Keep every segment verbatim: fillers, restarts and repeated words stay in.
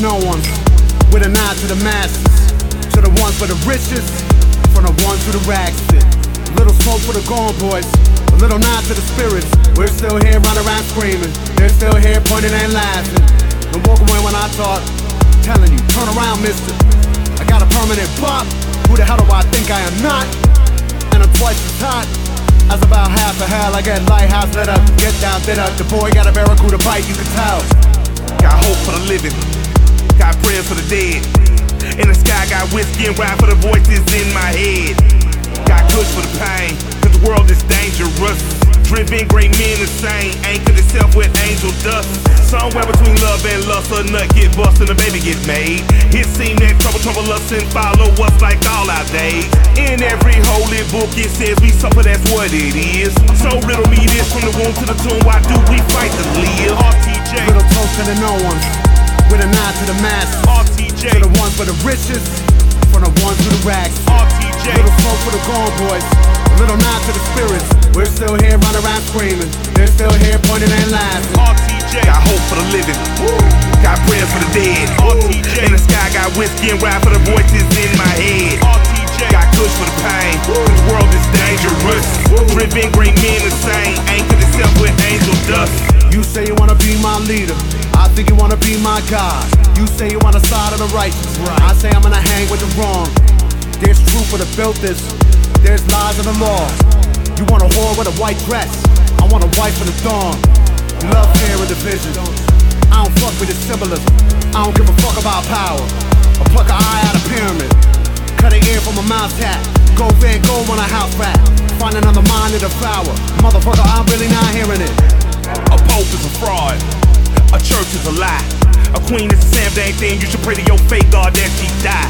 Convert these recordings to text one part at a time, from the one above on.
no ones, with a nod to the masses, to the ones for the richest, from the ones who the rags fit. Little smoke for the gone boys, a little nod to the spirits. We're still here running around screaming, they're still here pointing and laughing. Don't walk away when I talk, telling you, turn around mister. I got a permanent bop, who the hell do I think I am not? And I'm twice as hot as about half a hell. I get lighthouse lit up, get down, lit up. The boy got a barracuda bite, you can tell. Got hope for the living, got prayers for the dead. In the sky, got whiskey and ride for the voices in my head. Got kush for the pain, cause the world is dangerous. Driven great men insane, anchored itself with angel dust. Somewhere between love and lust, a nut get bust and a baby get made. It seemed that trouble, trouble us and follow us like all our days. In every holy book it says we suffer, that's what it is. So riddle me this, from the womb to the tomb, why do we fight to live? R T J. Little toast to the no ones, with a nod to the masses. R T J. To the ones for the richest, from the ones who the rags. R T J. Little smoke for the gone boys, a little nod to the spirits. We're still here running around screaming, they're still here pointing and laughing. R T J. Got hope for the living, woo. Got prayers for the dead. R T J. In the sky, got whiskey and ride for the voices in my head. R T J. Got kush for the pain, woo. The world is dangerous. Driven great men insane, anchored itself with angel dust. You say you wanna be my leader, I think you wanna be my God. You say you on the side of the righteous, right. I say I'm gonna hang with the wrong. There's truth for the built this, there's lies in the law. You want a whore with a white dress, I want a wife for the dawn. You love fear and division, I don't fuck with the symbolism. I don't give a fuck about power, or pluck an eye out of pyramid, cut an ear from a mouse tap, go Van Gogh on a house rat, find another mind to devour. Motherfucker, I'm really not hearing it. A pope is a fraud, a church is a lie, a queen is the same dang thing. You should pray to your fake God that she die.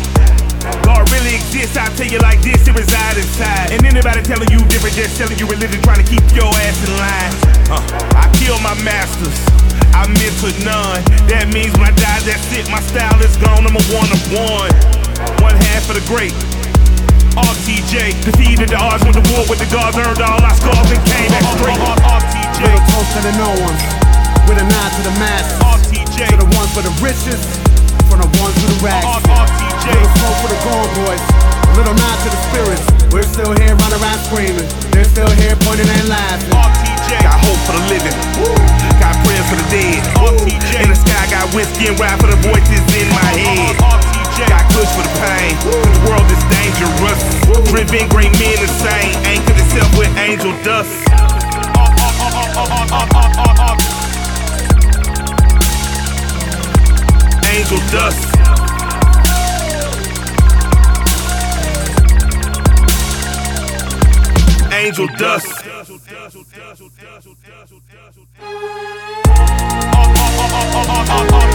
God really exists, I tell you like this, it resides inside. And anybody telling you different, just selling you religion, trying to keep your ass in line. uh, I kill my masters, I mentor none. That means when I die, that's it, my style is gone, I'm a one of one. One half of the great R T J, defeated the odds, went to war with the gods, earned all our scars and came back straight. R T J. Little toast to the no ones, with a nod to the masses. R T J. To the ones for the richest, from the ones who the rags. R T J. Little smoke for the gone boys, a little nod to the spirits. We're still here running around screaming, they're still here pointing and laughing. R T J. Got hope for the living, woo. Got prayers for the dead. R T J. In the sky, got whiskey and ride for the voices in my head. R T J. Got kush for the pain, the world is dangerous. Driven great men insane, anchored itself with angel dust. Angel dust. Angel dust.